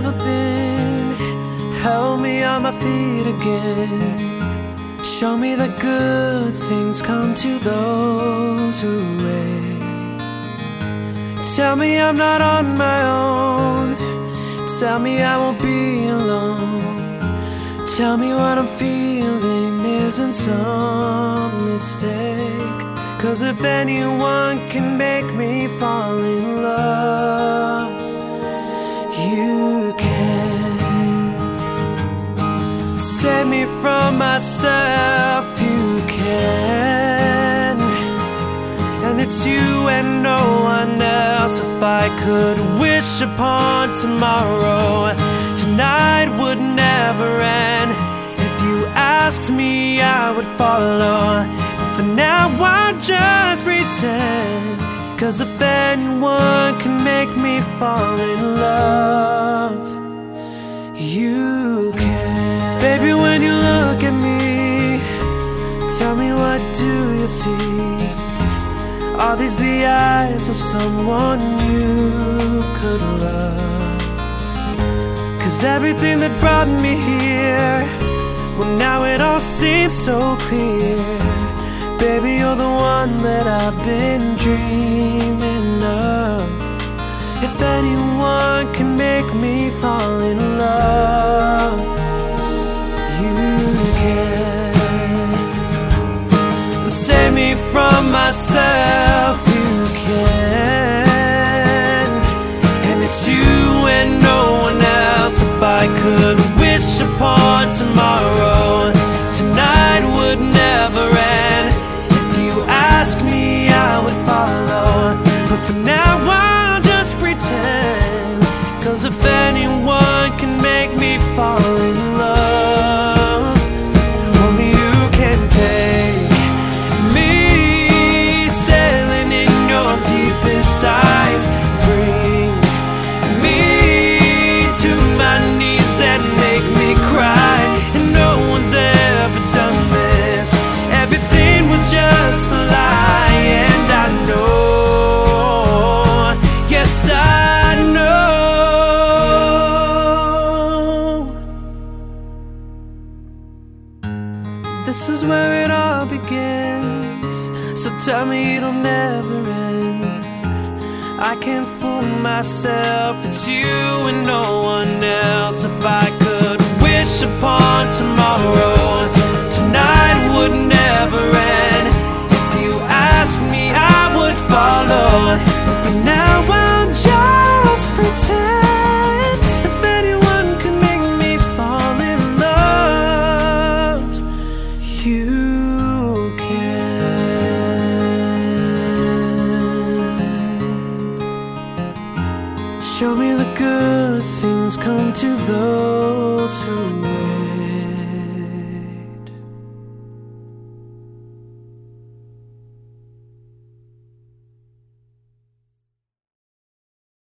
never been. Help me on my feet again. Show me that good things come to those who wait. Tell me I'm not on my own. Tell me I won't be alone. Tell me what I'm feeling isn't some mistake. 'Cause if anyone can make me fall in love, you can. Save me from myself, you can. And it's you and no one else. If I could wish upon tomorrow, tonight would never end. If you asked me, I would follow. But for now, I'll just pretend. 'Cause if anyone can make me fall in love, you can. Baby, when you look at me, tell me, what do you see? Are these the eyes of someone you could love? 'Cause everything that brought me here, well, now it all seems so clear. Baby, you're the one that I've been dreaming of. If anyone can make me fall in love, you can. Save me from myself, you can. And it's you and no one else. If I could wish upon tomorrow, tonight would never end. If you ask me, I would follow. But for now, I'll just pretend. 'Cause if anyone can make me fall in love, only you can take me sailing in your deepest eyes. Bring me to my knees and make me cry. And no one's ever done this. Everything was just a lie. And I know, yes I know. This is where it all begins. So tell me it'll never end. I can't fool myself, it's you and no one else. If I could wish upon tomorrow, tonight would never end. If you ask me, I would follow. But for now, I'll just pretend. If anyone can make me fall in love, you can. Show me the good things come to those